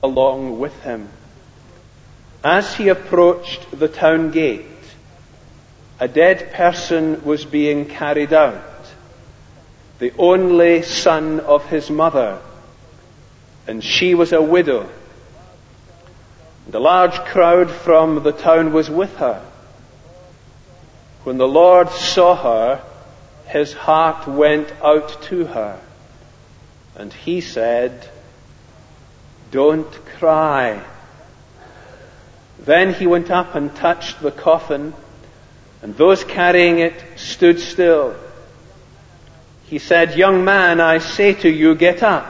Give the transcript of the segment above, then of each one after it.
along with him. As he approached the town gate, a dead person was being carried out, the only son of his mother, and she was a widow. And a large crowd from the town was with her. When the Lord saw her, his heart went out to her, and he said, "Don't cry." Then he went up and touched the coffin, and those carrying it stood still. He said, "Young man, I say to you, get up."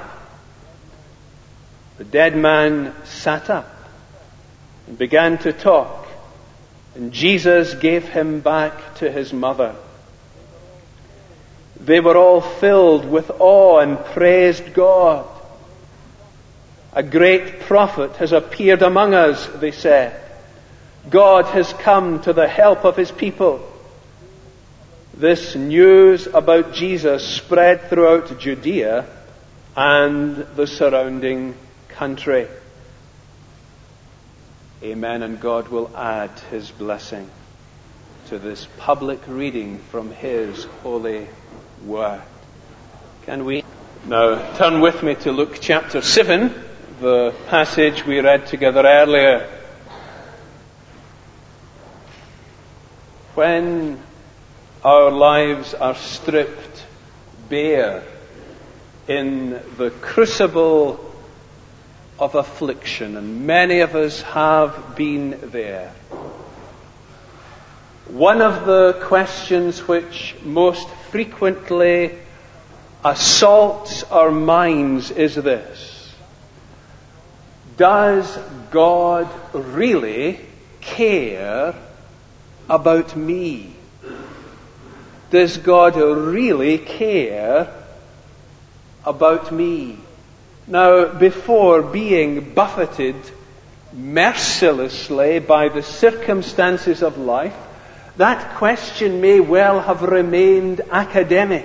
The dead man sat up and began to talk, and Jesus gave him back to his mother. They were all filled with awe and praised God. "A great prophet has appeared among us," they said. "God has come to the help of his people." This news about Jesus spread throughout Judea and the surrounding country. Amen, and God will add his blessing to this public reading from his holy word. Can we now turn with me to Luke chapter 7, the passage we read together earlier. When our lives are stripped bare in the crucible of affliction, and many of us have been there, one of the questions which most frequently assaults our minds is this: does God really care about me? Does God really care about me? Now, before being buffeted mercilessly by the circumstances of life, that question may well have remained academic.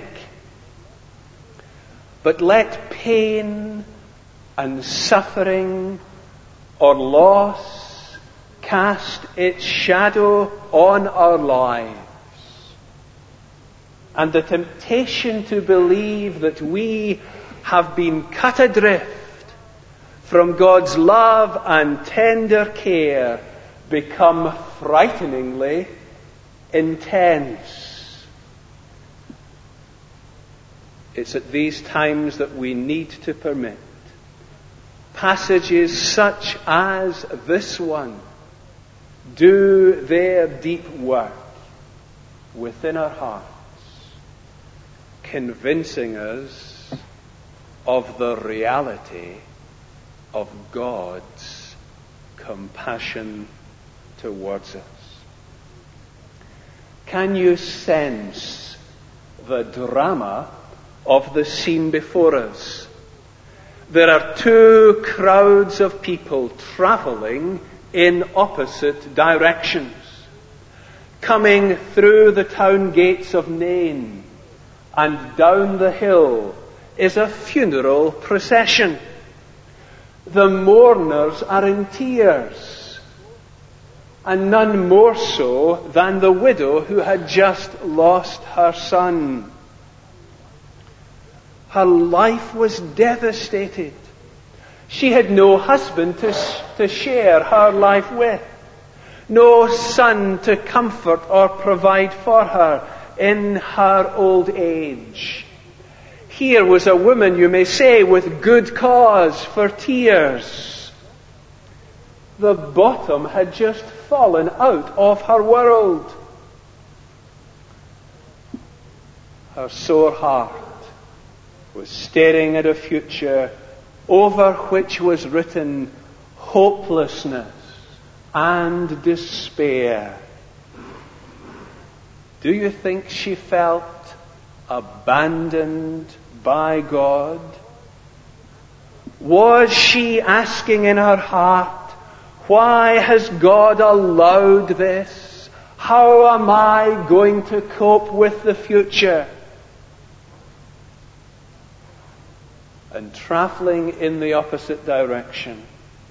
But let pain and suffering or loss cast its shadow on our lives, and the temptation to believe that we have been cut adrift from God's love and tender care become frighteningly intense. It's at these times that we need to permit passages such as this one do their deep work within our hearts, convincing us of the reality of God's compassion towards us. Can you sense the drama of the scene before us? There are two crowds of people traveling in opposite directions. Coming through the town gates of Nain and down the hill is a funeral procession. The mourners are in tears, and none more so than the widow who had just lost her son. Her life was devastated. She had no husband to share her life with, no son to comfort or provide for her in her old age. Here was a woman, you may say, with good cause for tears. The bottom had just fallen out of her world. Her sore heart was staring at a future over which was written hopelessness and despair. Do you think she felt abandoned by God? Was she asking in her heart, why has God allowed this? How am I going to cope with the future? And traveling in the opposite direction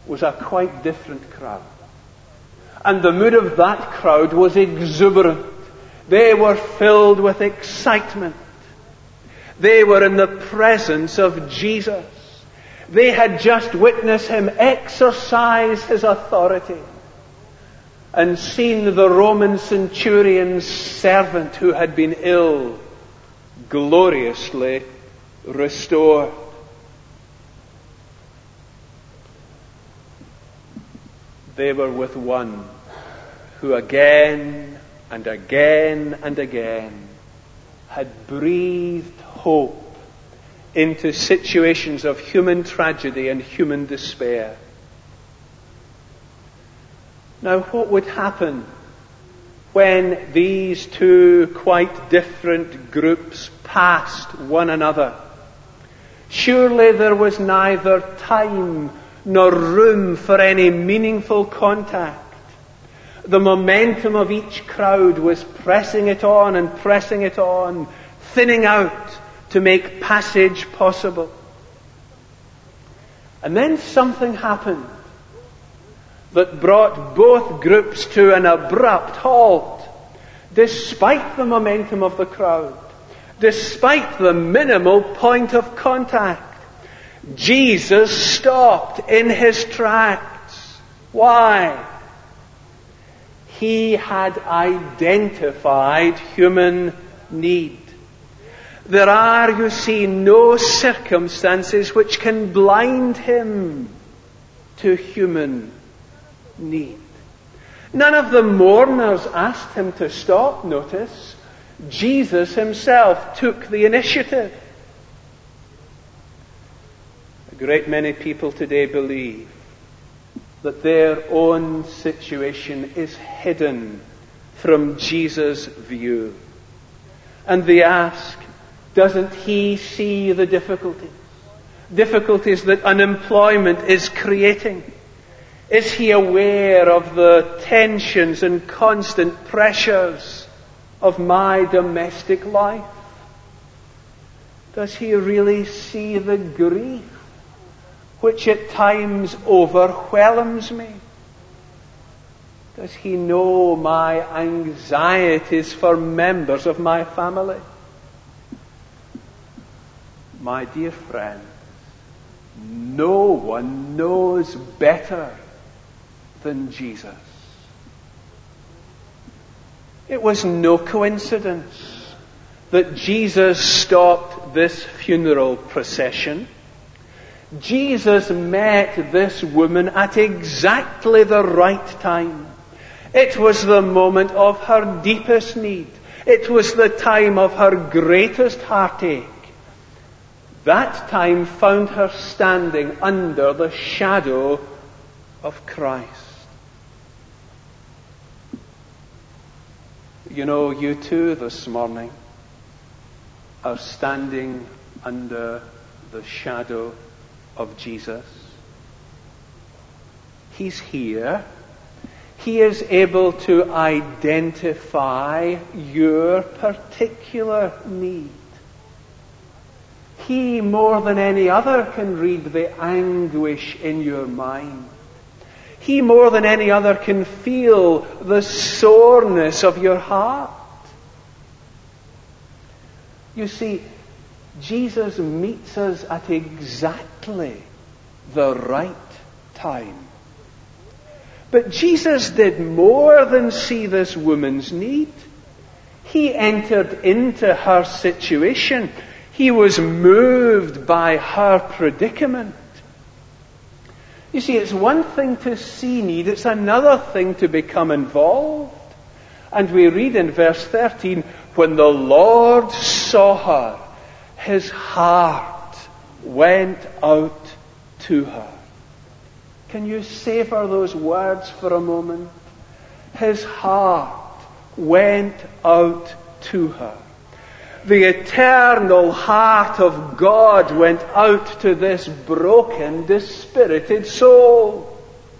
was a quite different crowd. And the mood of that crowd was exuberant. They were filled with excitement. They were in the presence of Jesus. They had just witnessed him exercise his authority and seen the Roman centurion's servant who had been ill gloriously restored. They were with one who again and again and again had breathed hope into situations of human tragedy and human despair. Now, what would happen when these two quite different groups passed one another? Surely there was neither time nor room for any meaningful contact. The momentum of each crowd was pressing it on and pressing it on, thinning out to make passage possible. And then something happened that brought both groups to an abrupt halt, despite the momentum of the crowd, despite the minimal point of contact. Jesus stopped in his tracks. Why? He had identified human need. There are, you see, no circumstances which can blind him to human need. None of the mourners asked him to stop. Notice, Jesus himself took the initiative. A great many people today believe that their own situation is hidden from Jesus' view. And they ask, doesn't he see the difficulties? Difficulties that unemployment is creating? Is he aware of the tensions and constant pressures of my domestic life? Does he really see the grief which at times overwhelms me? Does he know my anxieties for members of my family? My dear friends, no one knows better than Jesus. It was no coincidence that Jesus stopped this funeral procession. Jesus met this woman at exactly the right time. It was the moment of her deepest need. It was the time of her greatest heartache. That time found her standing under the shadow of Christ. You know, you too this morning are standing under the shadow of Jesus. He's here. He is able to identify your particular need. He, more than any other, can read the anguish in your mind. He, more than any other, can feel the soreness of your heart. You see, Jesus meets us at exactly the right time. But Jesus did more than see this woman's need. He entered into her situation. He was moved by her predicament. You see, it's one thing to see need, it's another thing to become involved. And we read in verse 13, when the Lord saw her, his heart went out to her. Can you savor those words for a moment? His heart went out to her. The eternal heart of God went out to this broken, dispirited soul.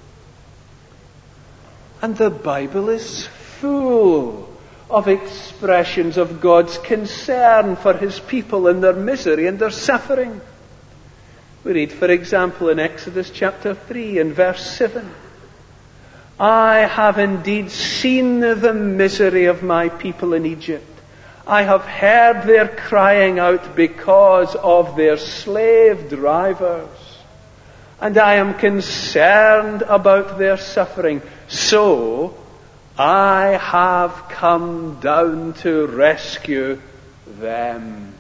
And the Bible is full of expressions of God's concern for his people in their misery and their suffering. We read, for example, in Exodus chapter 3 and verse 7, I have indeed seen the misery of my people in Egypt. I have heard their crying out because of their slave drivers. And I am concerned about their suffering. So I have come down to rescue them.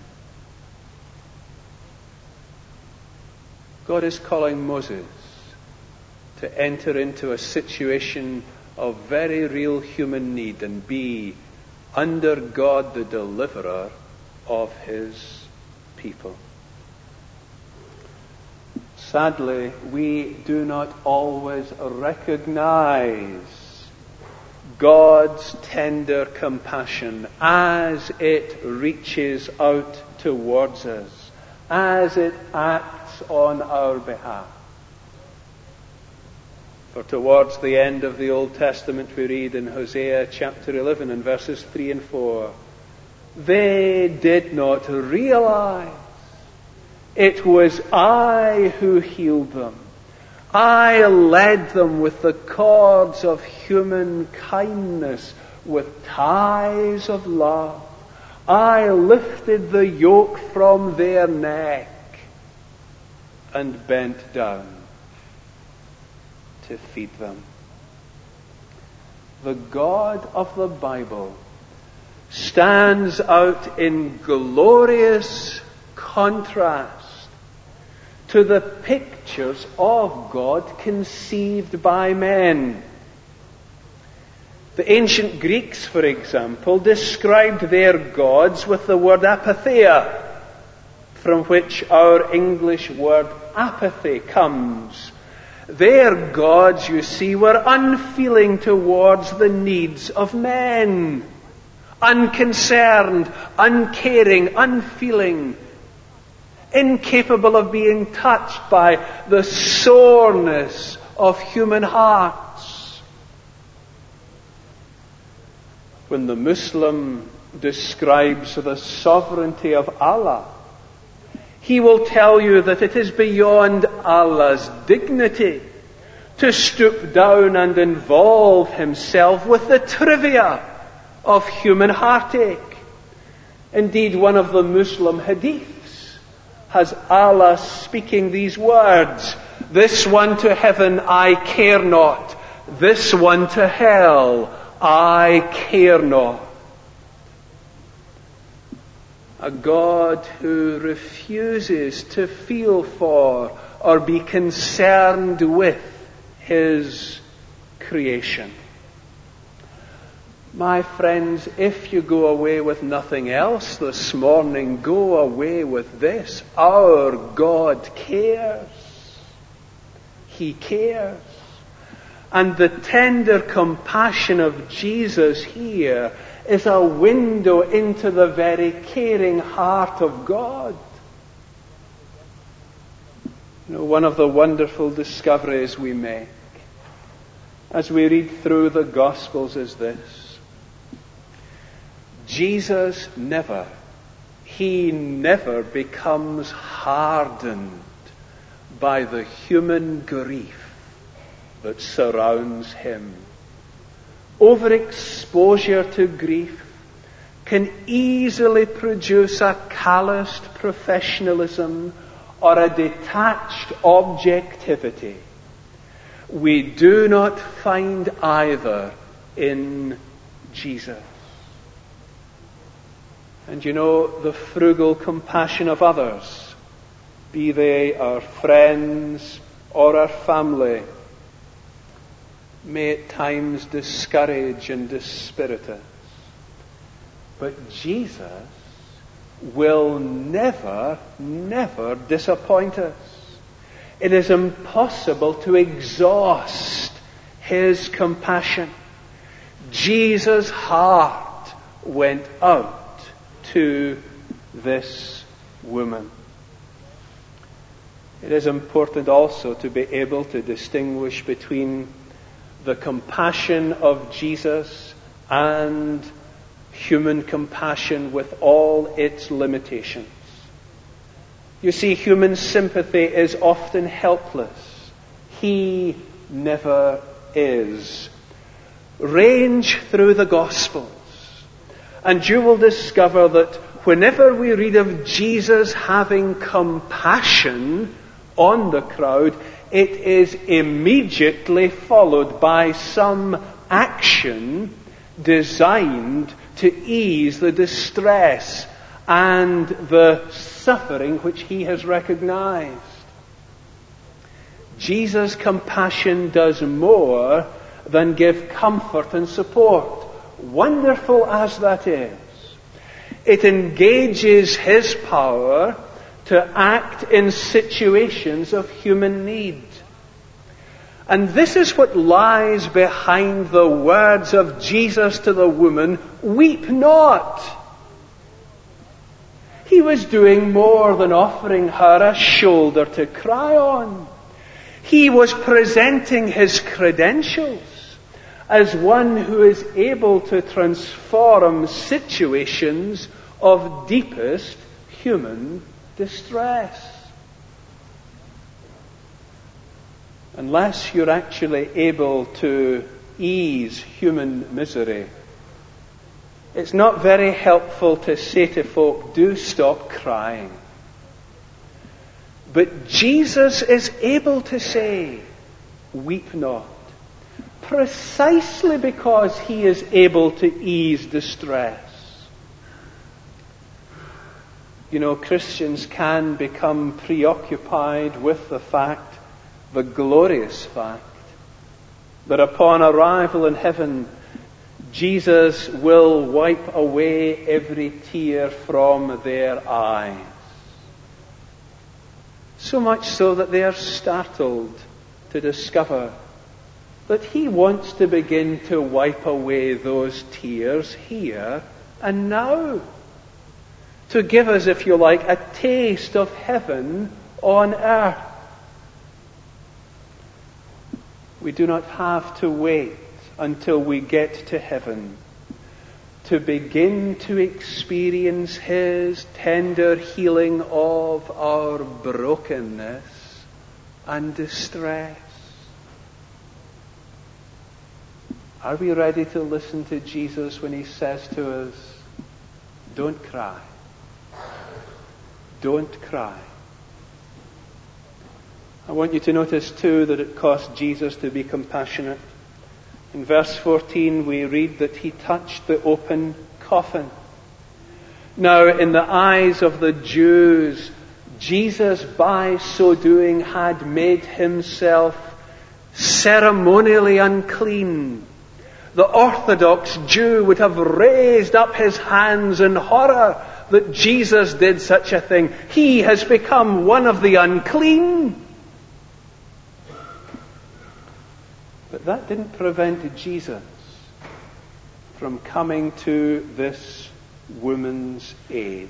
God is calling Moses to enter into a situation of very real human need and be under God the deliverer of his people. Sadly, we do not always recognize God's tender compassion as it reaches out towards us, as it acts on our behalf. For towards the end of the Old Testament we read in Hosea chapter 11 and verses 3 and 4, they did not realize it was I who healed them. I led them with the cords of human kindness, with ties of love. I lifted the yoke from their neck and bent down to feed them. The God of the Bible stands out in glorious contrast to the pictures of God conceived by men. The ancient Greeks, for example, described their gods with the word apatheia, from which our English word apathy comes. Their gods, you see, were unfeeling towards the needs of men. Unconcerned, uncaring, unfeeling. Incapable of being touched by the soreness of human hearts. When the Muslim describes the sovereignty of Allah, he will tell you that it is beyond Allah's dignity to stoop down and involve himself with the trivia of human heartache. Indeed, one of the Muslim hadiths has Allah speaking these words, this one to heaven I care not, this one to hell I care not. A God who refuses to feel for or be concerned with his creation. My friends, if you go away with nothing else this morning, go away with this. Our God cares. He cares. And the tender compassion of Jesus here is a window into the very caring heart of God. You know, one of the wonderful discoveries we make as we read through the Gospels is this. Jesus he never becomes hardened by the human grief that surrounds him. Overexposure to grief can easily produce a calloused professionalism or a detached objectivity. We do not find either in Jesus. And you know, the frugal compassion of others, be they our friends or our family, may at times discourage and dispirit us. But Jesus will never disappoint us. It is impossible to exhaust his compassion. Jesus' heart went out to this woman. It is important also to be able to distinguish between the compassion of Jesus and human compassion with all its limitations. You see, human sympathy is often helpless. He never is. Range through the Gospels, and you will discover that whenever we read of Jesus having compassion on the crowd, it is immediately followed by some action designed to ease the distress and the suffering which he has recognized. Jesus' compassion does more than give comfort and support, wonderful as that is. It engages his power to act in situations of human need. And this is what lies behind the words of Jesus to the woman, "Weep not." He was doing more than offering her a shoulder to cry on. He was presenting his credentials as one who is able to transform situations of deepest human distress. Unless you're actually able to ease human misery, it's not very helpful to say to folk, "Do stop crying." But Jesus is able to say, "Weep not," precisely because he is able to ease distress. You know, Christians can become preoccupied with the glorious fact, that upon arrival in heaven, Jesus will wipe away every tear from their eyes. So much so that they are startled to discover that he wants to begin to wipe away those tears here and now. To give us, if you like, a taste of heaven on earth. We do not have to wait until we get to heaven to begin to experience his tender healing of our brokenness and distress. Are we ready to listen to Jesus when he says to us, "Don't cry. Don't cry"? I want you to notice too that it cost Jesus to be compassionate. In verse 14 we read that he touched the open coffin. Now, in the eyes of the Jews, Jesus by so doing had made himself ceremonially unclean. The Orthodox Jew would have raised up his hands in horror that Jesus did such a thing. He has become one of the unclean. But that didn't prevent Jesus from coming to this woman's aid.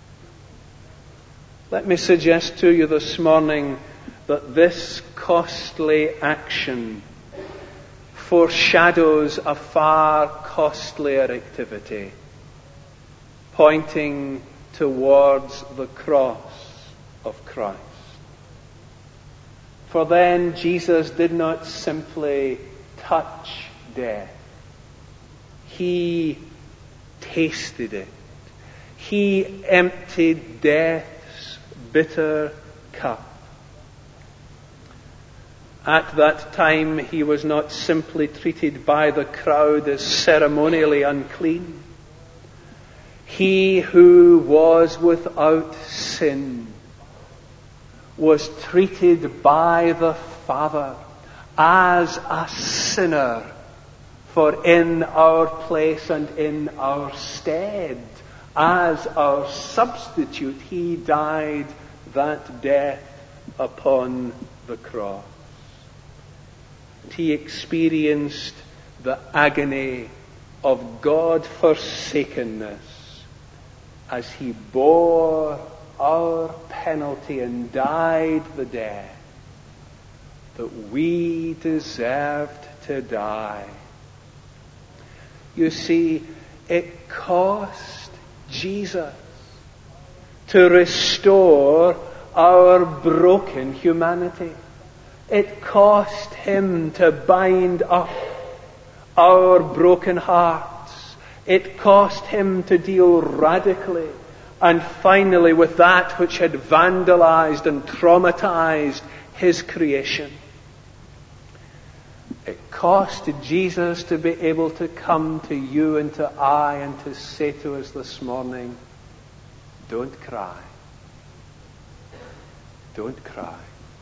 Let me suggest to you this morning that this costly action foreshadows a far costlier activity, pointing towards the cross of Christ. For then Jesus did not simply touch death. He tasted it. He emptied death's bitter cup. At that time, he was not simply treated by the crowd as ceremonially unclean. He who was without sin was treated by the Father as a sinner, for in our place and in our stead, as our substitute, he died that death upon the cross. He experienced the agony of God-forsakenness as he bore our penalty and died the death that we deserved to die. You see, it cost Jesus to restore our broken humanity. It cost him to bind up our broken hearts. It cost him to deal radically and finally with that which had vandalized and traumatized his creation. It cost Jesus to be able to come to you and to I and to say to us this morning, don't cry. Don't cry.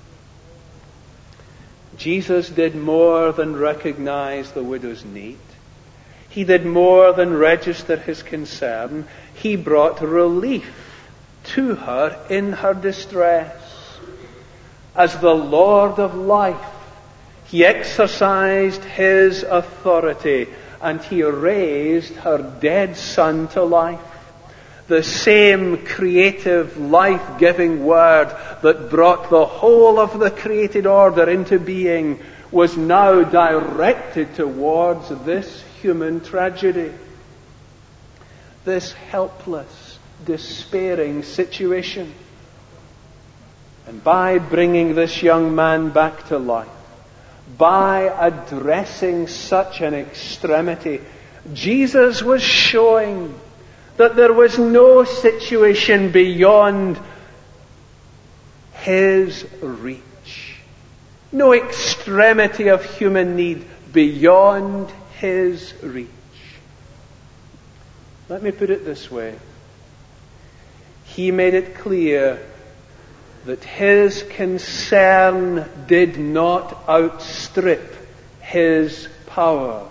Jesus did more than recognize the widow's need. He did more than register his concern. He brought relief to her in her distress. As the Lord of life, he exercised his authority and he raised her dead son to life. The same creative, life-giving word that brought the whole of the created order into being was now directed towards this human tragedy. This helpless, despairing situation. And by bringing this young man back to life, by addressing such an extremity, Jesus was showing that there was no situation beyond his reach. No extremity of human need beyond his reach. Let me put it this way. He made it clear that his concern did not outstrip his power.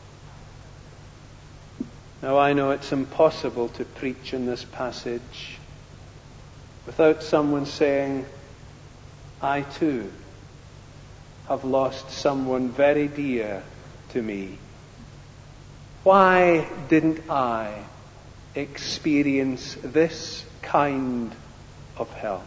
Now I know it's impossible to preach in this passage without someone saying, I too have lost someone very dear to me. Why didn't I experience this kind of help?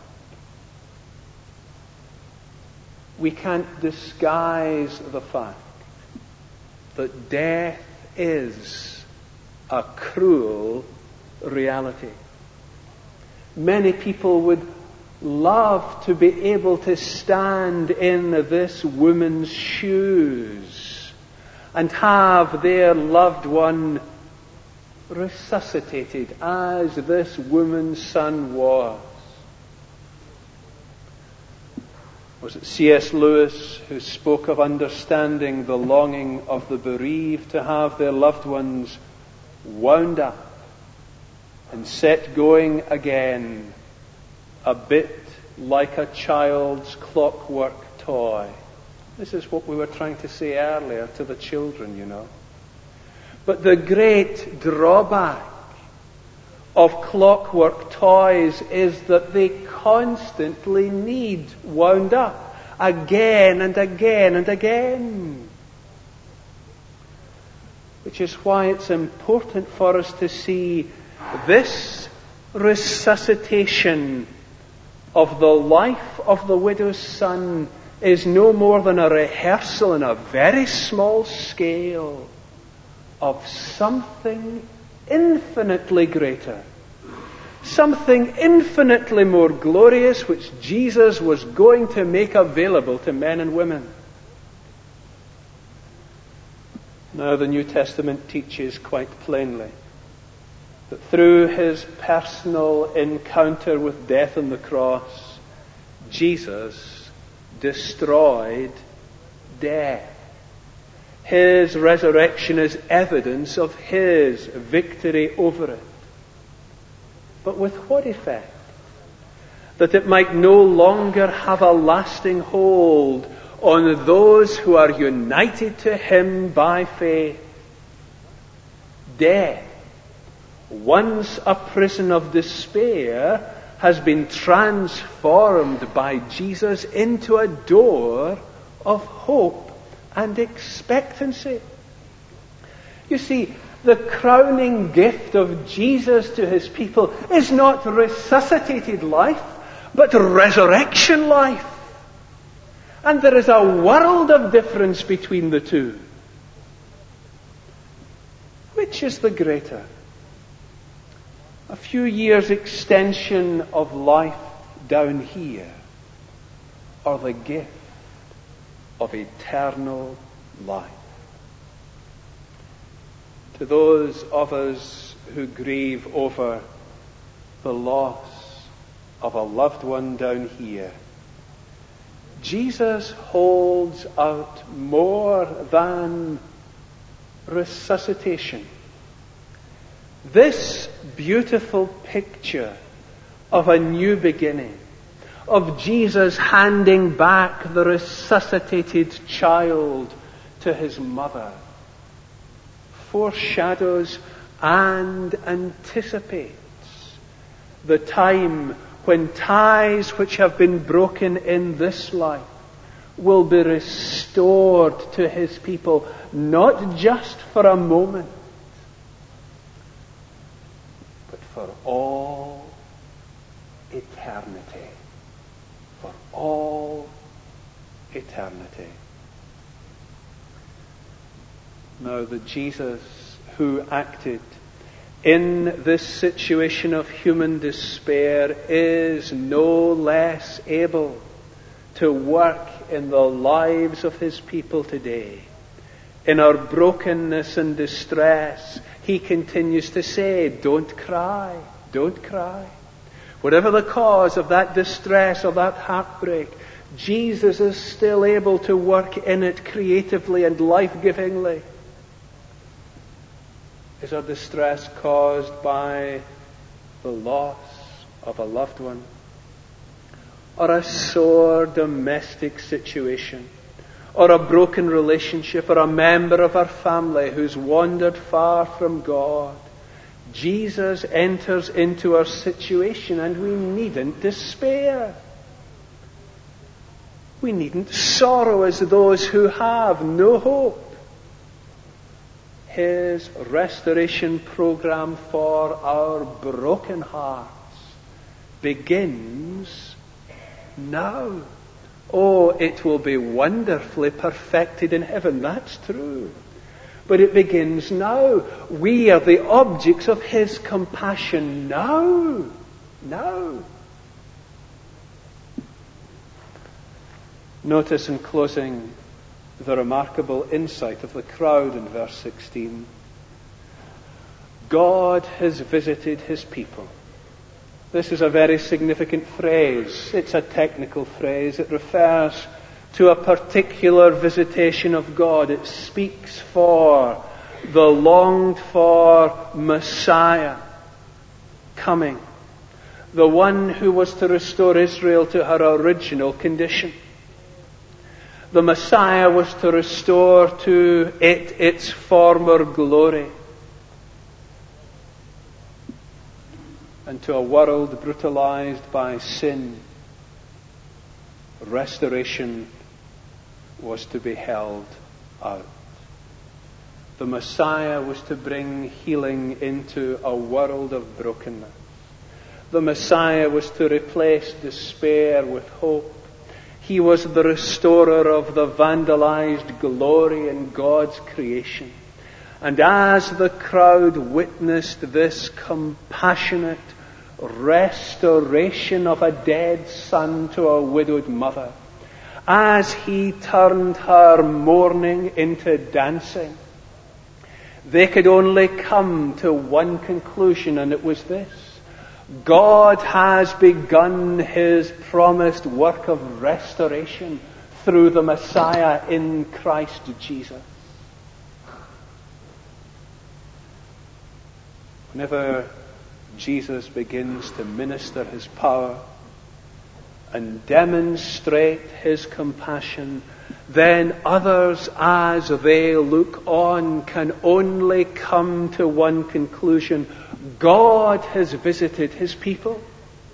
We can't disguise the fact that death is a cruel reality. Many people would love to be able to stand in this woman's shoes and have their loved one resuscitated as this woman's son was. Was it C.S. Lewis who spoke of understanding the longing of the bereaved to have their loved ones wound up and set going again, a bit like a child's clockwork toy? This is what we were trying to say earlier to the children, you know. But the great drawback of clockwork toys is that they constantly need wound up again and again and again. Which is why it's important for us to see this resuscitation of the life of the widow's son is no more than a rehearsal on a very small scale of something infinitely greater, something infinitely more glorious which Jesus was going to make available to men and women. Now the New Testament teaches quite plainly that through his personal encounter with death on the cross, Jesus destroyed death. His resurrection is evidence of his victory over it. But with what effect? That it might no longer have a lasting hold on those who are united to him by faith. Death, once a prison of despair, has been transformed by Jesus into a door of hope and expectancy. You see, the crowning gift of Jesus to his people is not resuscitated life, but resurrection life. And there is a world of difference between the two. Which is the greater? A few years extension of life down here, or the gift of eternal life. To those of us who grieve over the loss of a loved one down here, Jesus holds out more than resuscitation. This beautiful picture of a new beginning, of Jesus handing back the resuscitated child to his mother, foreshadows and anticipates the time when ties which have been broken in this life will be restored to his people, not just for a moment, but for all eternity. For all eternity. Now, the Jesus who acted in this situation of human despair is no less able to work in the lives of his people today. In our brokenness and distress, he continues to say, don't cry, don't cry. Whatever the cause of that distress or that heartbreak, Jesus is still able to work in it creatively and life-givingly. Is our distress caused by the loss of a loved one, or a sore domestic situation, or a broken relationship, or a member of our family who's wandered far from God? Jesus enters into our situation, and we needn't despair. We needn't sorrow as those who have no hope. His restoration program for our broken hearts begins now. Oh, it will be wonderfully perfected in heaven, that's true. But it begins now. We are the objects of his compassion now. Now. Notice in closing the remarkable insight of the crowd in verse 16. God has visited his people. This is a very significant phrase. It's a technical phrase. It refers to a particular visitation of God. It speaks for the longed-for Messiah coming, the one who was to restore Israel to her original condition. The Messiah was to restore to it its former glory. And to a world brutalized by sin, restoration was to be held out. The Messiah was to bring healing into a world of brokenness. The Messiah was to replace despair with hope. He was the restorer of the vandalized glory in God's creation. And as the crowd witnessed this compassionate restoration of a dead son to a widowed mother, as he turned her mourning into dancing, they could only come to one conclusion, and it was this: God has begun his promised work of restoration through the Messiah in Christ Jesus. Whenever Jesus begins to minister his power and demonstrate his compassion, then others, as they look on, can only come to one conclusion: God has visited his people.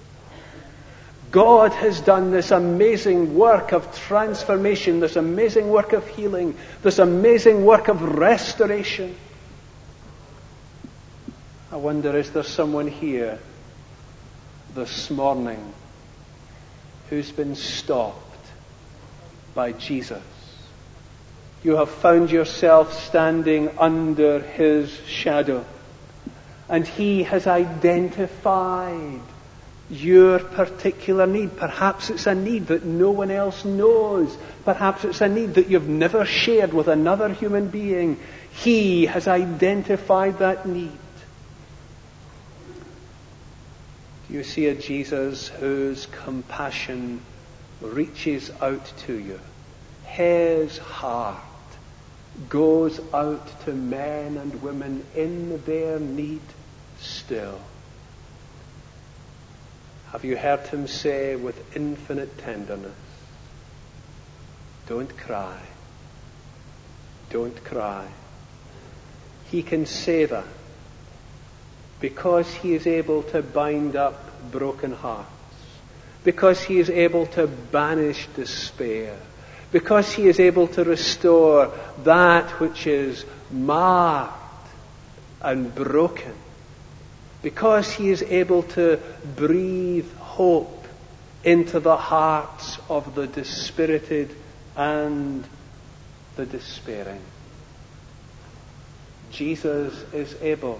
God has done this amazing work of transformation, this amazing work of healing, this amazing work of restoration. I wonder, is there someone here this morning who's been stopped by Jesus? You have found yourself standing under his shadow, and he has identified your particular need. Perhaps it's a need that no one else knows. Perhaps it's a need that you've never shared with another human being. He has identified that need. Do you see a Jesus whose compassion reaches out to you? His heart goes out to men and women in their need still. Have you heard him say with infinite tenderness, don't cry, don't cry. He can say that because he is able to bind up broken hearts, because he is able to banish despair, because he is able to restore that which is marred and broken, because he is able to breathe hope into the hearts of the dispirited and the despairing. Jesus is able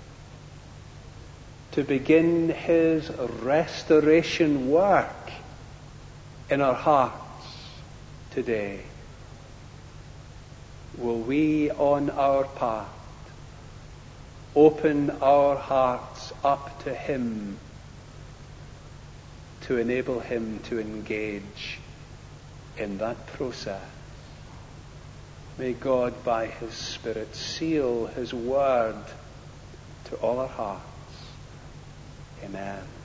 to begin his restoration work in our hearts today. Will we on our part open our hearts up to him to enable him to engage in that process? May God by his Spirit seal his word to all our hearts. Amen.